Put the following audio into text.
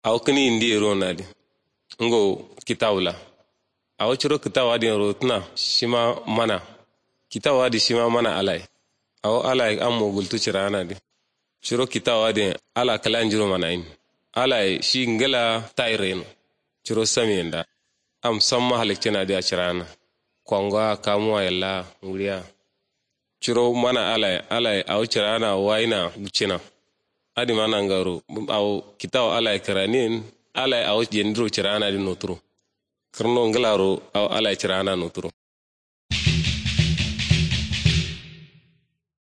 aw kini indi ero nadi ngo kitawla aw chiro kitawa di rotna shima mana kitawa di shima mana alai aw alai ammo gultu cirana di chiro kitawa di ala kala njiro mana in alai shi ngala tayreno chiro samienda am samma halikcina di cirana kwangwa kamuwa yalla nguriya chiro mana alai aw cirana waina bucina adi mana ngaro aw kitaw alai karanin alai aw jendro cirana di notro karno nglaro aw alai cirana notro